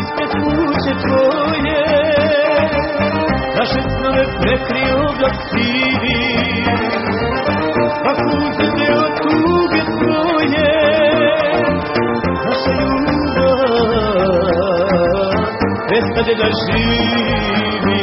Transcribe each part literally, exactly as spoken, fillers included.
ispred kuće tvoje, naše snove prekrio oblak sivi, pa kućete od tuge tvoje, naša ljubav prestade da živi.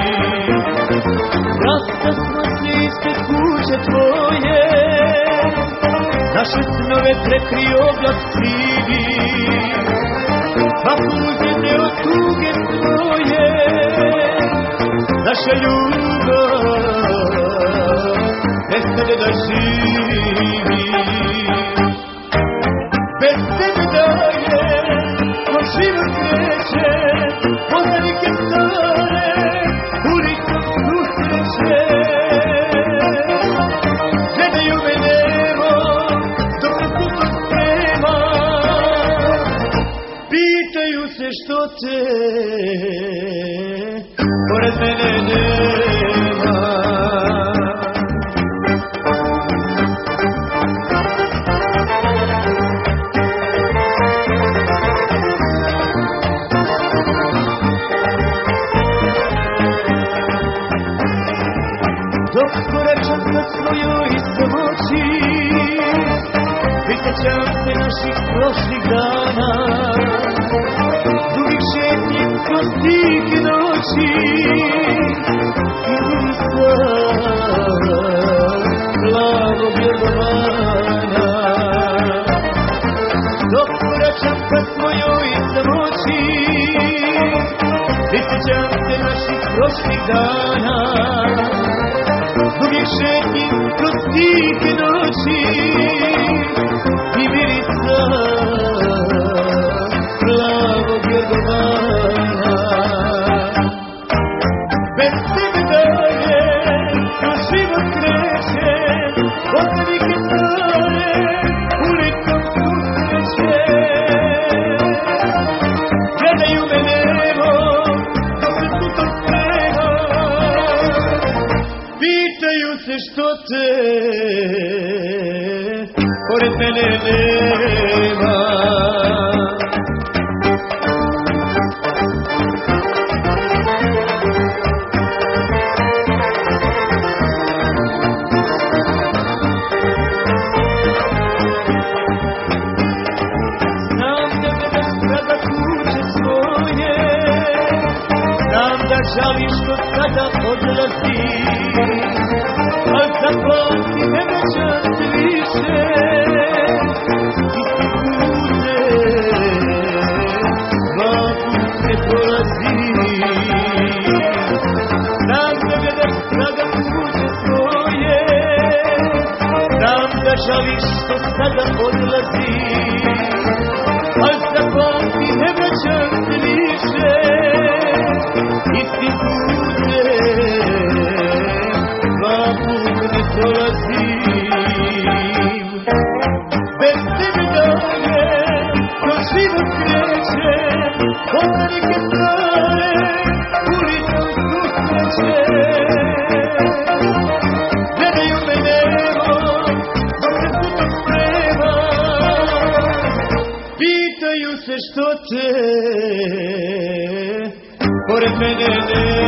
Rastasmo se ispred kuće tvoje, naše snove prekrio oblak sivi, pa kućete od tuge tvoje, naša ljubav prestade da živi. Bez tebe dalje moj život kreće, poznanike stare ulicom susreće. Gledaju me nemo dok se suto sprema, pitaju se što te pored mene nema. Dok koračam ka svojoj samoći, prisjećam se naših prošlih dana, dugih šetnji kroz tihe noći, i usta plavog jorgovana. Dok koračam ka svojoj samoći, prisjećam se naših prošlih dana, dugih šetnji kroz tihe noći, i mirica plavog jorgovana. Bez tebe dalje naš život kreće, poznanike stare ulicom susreće. Gledaju me nemo dok se suto sprema, pitaju se što te pored mene nema. Znam da gledaš sada kuće svoje, znam da žališ što sada odlazi, al zaplati ne vraćam se više, isti pute, dva put ne prolazi. Znam da gledaš traga kuće svoje, znam da žališ što sada odlazi, al zaplati ne vraćam se više, isti pute, dva put ne prolazim. Bez tebe dalje kroz život kreće, poznanike stare ulicom susreće. Gledaju me nemo dok se suto sprema, pitaju se što te pored mene nema.